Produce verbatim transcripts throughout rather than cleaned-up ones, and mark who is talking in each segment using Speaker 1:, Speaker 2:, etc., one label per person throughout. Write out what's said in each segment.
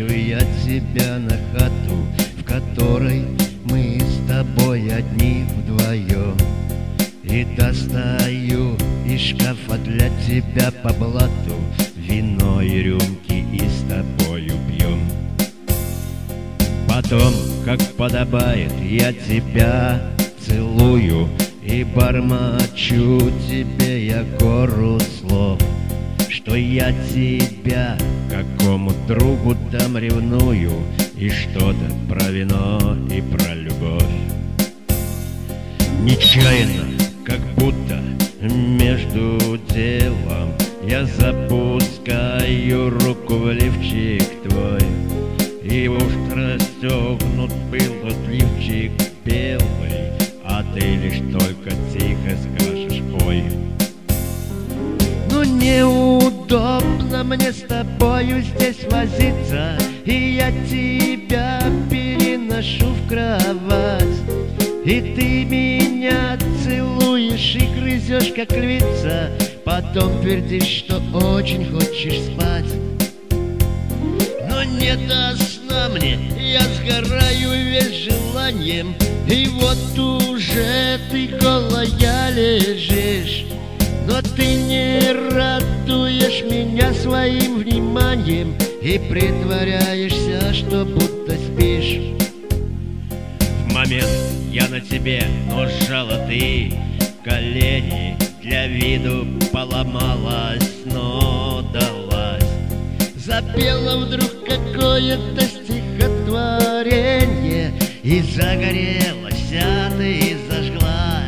Speaker 1: Тащу я тебя на хату, в которой мы с тобой одни вдвоем, и достаю из шкафа для тебя по блату вино и рюмки, и с тобою пьем. Потом, как подобает, я тебя целую и бормочу тебе я гору слов, что я тебя какому другу там ревную, и что-то про вино и про любовь. Нечаянно, как будто между делом, я запускаю руку в лифчик твой, и уж расстегнут был тот лифчик белый, а ты лишь только тихо скажешь: ой. Ну неудобно мне с тобою здесь возиться, и я тебя переношу в кровать, и ты меня целуешь и грызешь, как львица, потом твердишь, что очень хочешь спать. Но не до сна мне, я сгораю весь желанием, и вот уже ты голая лежишь, но ты не радуешь меня своим вниманием и притворяешься, что будто спишь. В момент я на тебе, но сжала ты колени, для виду поломалась, но далась. Запела вдруг какое-то стихотворение, и загорелась, а ты зажглась.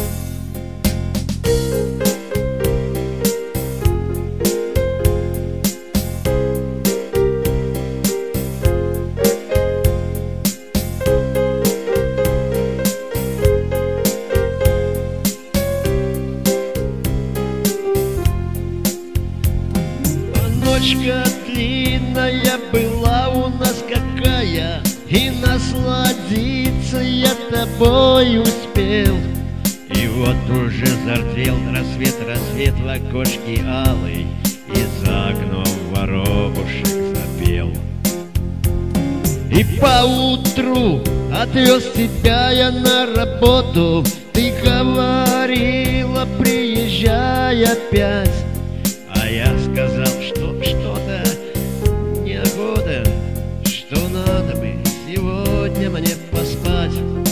Speaker 1: Ночка длинная была у нас какая, и насладиться я тобой успел. И вот уже зардел рассвет, рассвет в окошке алый, и за окном воробушек запел. И поутру отвез тебя я на работу, ты говорила: приезжай опять. А я сказал, что что-то неохота, что надо бы сегодня мне поспать.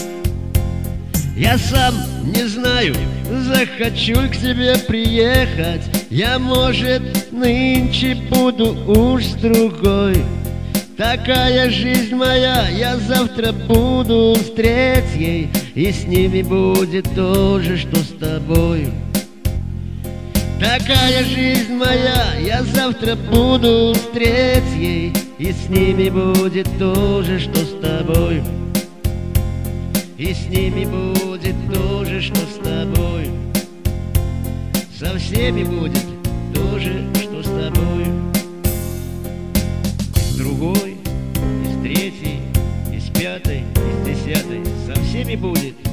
Speaker 1: Я сам не знаю, захочу к тебе приехать, я, может, нынче буду уж с другой. Такая жизнь моя, я завтра буду с третьей, и с ними будет то же, что с тобой. Такая жизнь моя, я завтра буду с третьей, и с ними будет то же, что с тобой. И с ними будет то же, что с тобой. Со всеми будет то же, что с тобой. С другой, и с третьей, и с пятой, и с десятой, со всеми будет